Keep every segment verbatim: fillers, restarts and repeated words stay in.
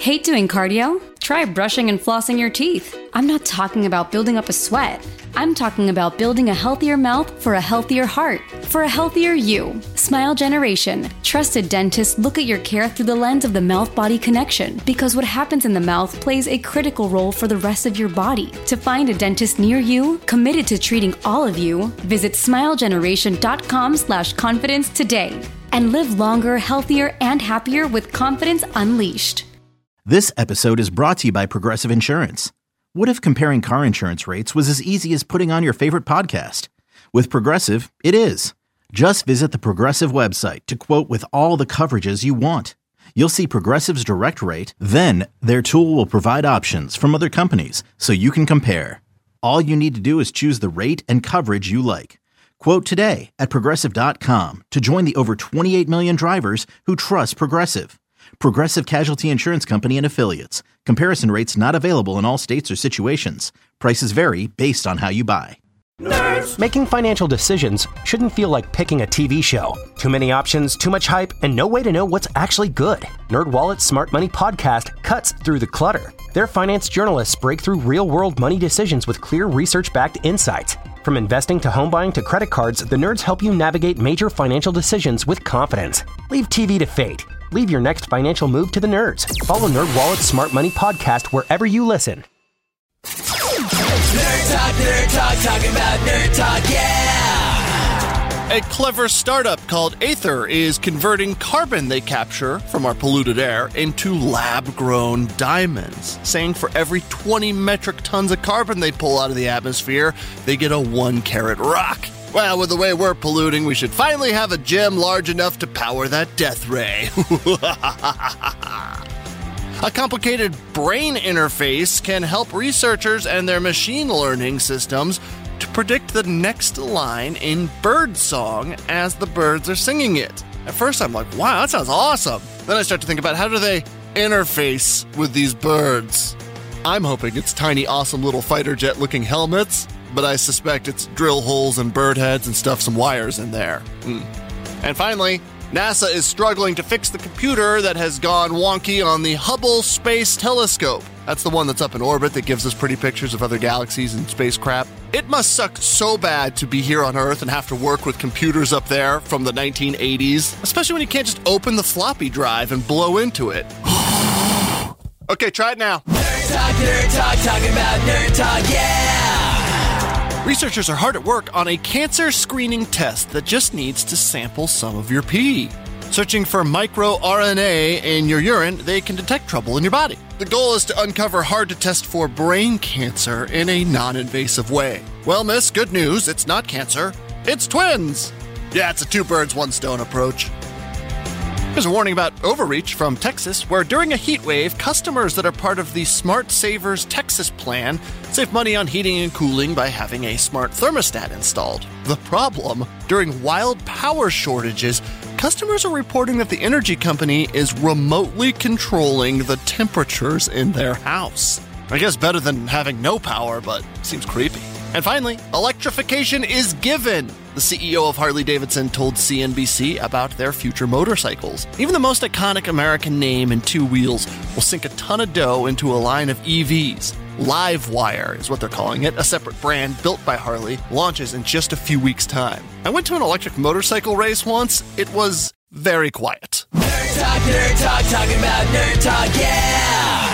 Hate doing cardio? Try brushing and flossing your teeth. I'm not talking about building up a sweat. I'm talking about building a healthier mouth for a healthier heart, for a healthier you. Smile Generation. Trusted dentists look at your care through the lens of the mouth-body connection, because what happens in the mouth plays a critical role for the rest of your body. To find a dentist near you, committed to treating all of you, visit smilegeneration.com slash confidence today. And live longer, healthier, and happier with confidence unleashed. This episode is brought to you by Progressive Insurance. What if comparing car insurance rates was as easy as putting on your favorite podcast? With Progressive, it is. Just visit the Progressive website to quote with all the coverages you want. You'll see Progressive's direct rate, then their tool will provide options from other companies so you can compare. All you need to do is choose the rate and coverage you like. Quote today at Progressive dot com to join the over twenty-eight million drivers who trust Progressive. Progressive Casualty Insurance Company and Affiliates. Comparison rates not available in all states or situations. Prices vary based on how you buy. Nerds. Making financial decisions shouldn't feel like picking a T V show. Too many options, too much hype, and no way to know what's actually good. NerdWallet's Smart Money Podcast cuts through the clutter. Their finance journalists break through real-world money decisions with clear research-backed insights. From investing to home buying to credit cards, the nerds help you navigate major financial decisions with confidence. Leave T V to fate. Leave your next financial move to the nerds. Follow NerdWallet's Smart Money Podcast wherever you listen. Nerd Talk, Nerd Talk, talking about Nerd Talk, yeah! A clever startup called Aether is converting carbon they capture from our polluted air into lab-grown diamonds, saying for every twenty metric tons of carbon they pull out of the atmosphere, they get a one-carat rock. Well, with the way we're polluting, we should finally have a gem large enough to power that death ray. A complicated brain interface can help researchers and their machine learning systems to predict the next line in birdsong as the birds are singing it. At first, I'm like, wow, that sounds awesome. Then I start to think about how do they interface with these birds? I'm hoping it's tiny, awesome little fighter jet-looking helmets, but I suspect it's drill holes and bird heads and stuff some wires in there. Mm. And finally, NASA is struggling to fix the computer that has gone wonky on the Hubble Space Telescope. That's the one that's up in orbit that gives us pretty pictures of other galaxies and space crap. It must suck so bad to be here on Earth and have to work with computers up there from the nineteen eighties, especially when you can't just open the floppy drive and blow into it. Okay, try it now. Nerd Talk, Nerd Talk, talking about Nerd Talk, yeah! Researchers are hard at work on a cancer screening test that just needs to sample some of your pee. Searching for microRNA in your urine, they can detect trouble in your body. The goal is to uncover hard-to-test for brain cancer in a non-invasive way. Well, miss, good news, it's not cancer, it's twins! Yeah, it's a two birds, one stone approach. There's a warning about overreach from Texas, where during a heat wave, customers that are part of the Smart Savers Texas plan save money on heating and cooling by having a smart thermostat installed. The problem, during wild power shortages, customers are reporting that the energy company is remotely controlling the temperatures in their house. I guess better than having no power, but seems creepy. And finally, electrification is given. The C E O of Harley-Davidson told C N B C about their future motorcycles. Even the most iconic American name and two wheels will sink a ton of dough into a line of E Vs. Livewire is what they're calling it, a separate brand built by Harley, launches in just a few weeks' time. I went to an electric motorcycle race once. It was very quiet. Nerd Talk, Nerd Talk, talking about Nerd Talk, yeah!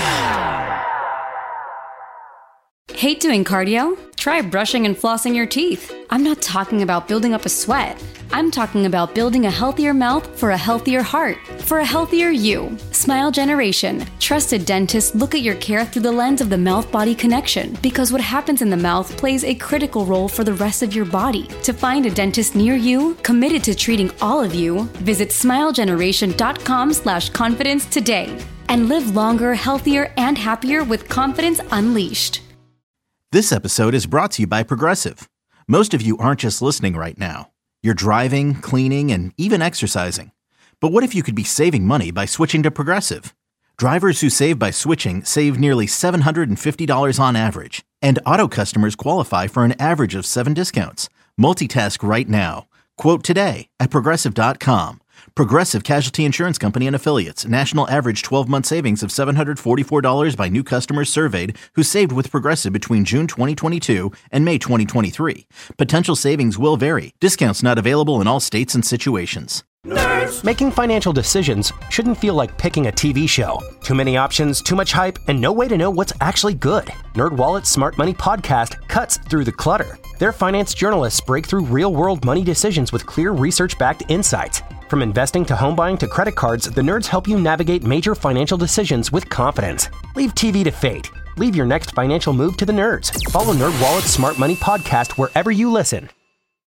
Hate doing cardio? Try brushing and flossing your teeth. I'm not talking about building up a sweat. I'm talking about building a healthier mouth for a healthier heart, for a healthier you. Smile Generation. Trusted dentists look at your care through the lens of the mouth-body connection, because what happens in the mouth plays a critical role for the rest of your body. To find a dentist near you, committed to treating all of you, visit smilegeneration.com slash confidence today. And live longer, healthier, and happier with confidence unleashed. This episode is brought to you by Progressive. Most of you aren't just listening right now. You're driving, cleaning, and even exercising. But what if you could be saving money by switching to Progressive? Drivers who save by switching save nearly seven hundred fifty dollars on average. And auto customers qualify for an average of seven discounts. Multitask right now. Quote today at Progressive dot com. Progressive Casualty Insurance Company and Affiliates. National average twelve-month savings of seven hundred forty-four dollars by new customers surveyed who saved with Progressive between June twenty twenty-two and May twenty twenty-three. Potential savings will vary. Discounts not available in all states and situations. Nerds. Making financial decisions shouldn't feel like picking a T V show. Too many options, too much hype, and no way to know what's actually good. NerdWallet's Smart Money Podcast cuts through the clutter. Their finance journalists break through real-world money decisions with clear research-backed insights. From investing to home buying to credit cards, the nerds help you navigate major financial decisions with confidence. Leave T V to fate. Leave your next financial move to the nerds. Follow NerdWallet's Smart Money Podcast wherever you listen.